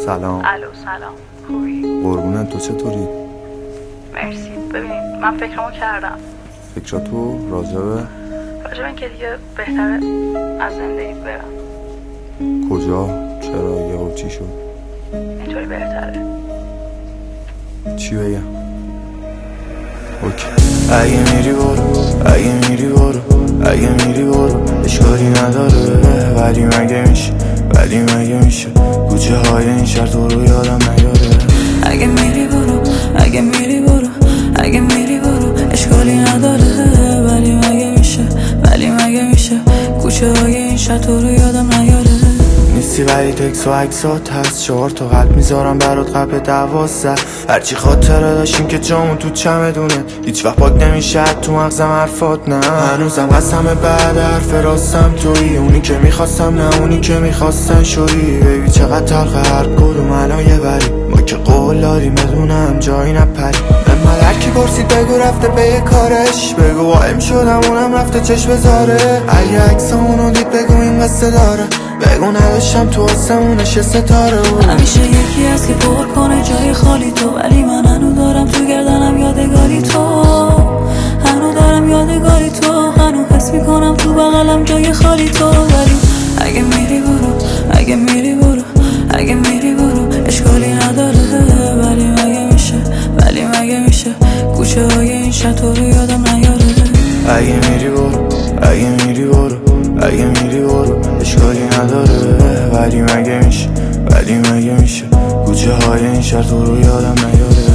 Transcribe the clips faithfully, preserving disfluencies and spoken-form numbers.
سلام. الو سلام، خوبی؟ قربونت، تو چطوری؟ مرسی. ببین من فکرمو کردم. فکراتو راجبه؟ راجب این که دیگه بهتره از زندگی برم. کجا؟ چرا؟ یهو چی شد؟ اینطوری بهتره. چی بگم؟ اوکی. اگه میری برو، اگه میری برو، اگه میری برو، اشکالی نداره. ولی مگه میشه، ولی مگه میشه کوچه های این شهر تو رو یادم نیاره. اگه میری برو، اگه میری برو، اگه میری برو، اشکالی نداره. ولی مگه میشه، ولی مگه میشه کوچه های این شهر تو رو یادم نیاره. نیستی ولی تکس و عکسات هست، چهار تا قلب میذارم برات قبل دوازده. هرچی خاطره داشتیم که جامون تو چمدونه، هیچ وقت پاک نمیشه تو مغزم حرفات. نه هنوزم قسمه بعد حرف راستم تویی، اونی که میخواستم نه اونی که میخواستن شدی. بیبی چقدر تلخه هر کدوم الان یه بری، ما که قول داریم بدونم جایی نپری. من هرکی پرسید بگو رفته به یه کارش، بگو وایم شدم اونم رفته چشم بذاره. اگه عکسامونو دید بگو این قصه داره، بگو نداشتم تو آسمونش یه ستاره بود. همیشه یکی هست که پر کنه جای خالی تو، ولی من هنو دارم تو گردنم یادگاری تو. هنو دارم یادگاری تو، هنو حس میکنم تو بغلم جای خالی تو. ولی اگه میری برو، اگه میری برو، اگه میری برو، اشکالی نداره. ولی مگه میشه، ولی مگه میشه کوچه های این شهر تو رو یادم نیاره. اگه میری برو، اگه میری برو، اگه میری برو، اشکالی نداره. ولی مگه میشه، ولی مگه میشه کوچه های این شهر تو رو یادم نیاره.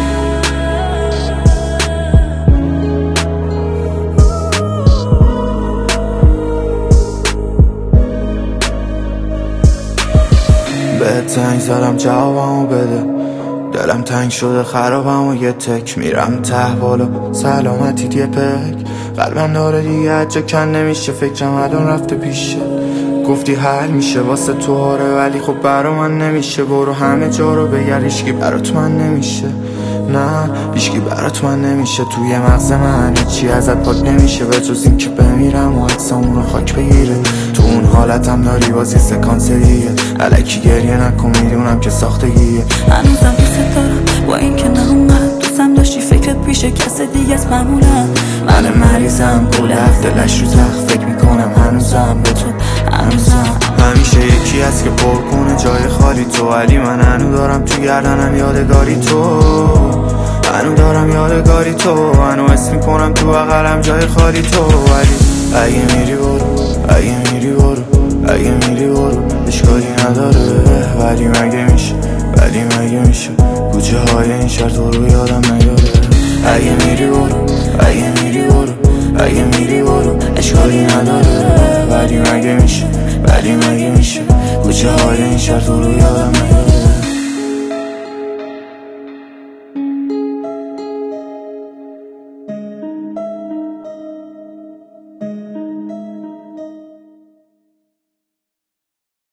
بهت زنگ زدم جوابمو بده، دلم تنگ شده خرابم و یه تک میرم ته بالا سلامتیت یه پک. قلبم داره دیگه از جا کن نمیشه، فکرم الان رفته پیشه. گفتی حل میشه واسه تو آره، ولی خب برا من نمیشه. برو همه جا رو بگرد، هیچکی برات من نمیشه. نه هیچکی برات من نمیشه. توی مغز من هیچی ازت پاک نمیشه به جز این که بمیرم و عکسامون رو خاک بگیره. تو اون حالتم داری بازی سکانسریه، الکی گریه نکن میدونم که ساختگیه. هنوزم دوست دارم با این که نه اونقدر دوستم داشتی، فکرت پیش کس دیگه است معمولا. من مریضم کل هفته لش رو تخت فکر میکنم هنوزم به تو، هنوزم. همیشه یکی هست که پر کنه جای خالی تو، ولی من هنو دارم تو گردنم یادگاری تو. هنو دارم یادگاری تو، هنو حس میکنم تو بغلم جای خالی تو. ولی اگه میری برو، اگه میری برو، اگه میری برو، اشکالی نداره. ولی مگه میشه، ولی مگه میشه کوچه های این شهر تو رو یادم نیاره. اگه میری برو، اگه میری برو، اگه میری برو، اشکالی نداره. ولی مگه میشه، ولی مگه میشه کوچه های این شهر تو رو یادم نیاره.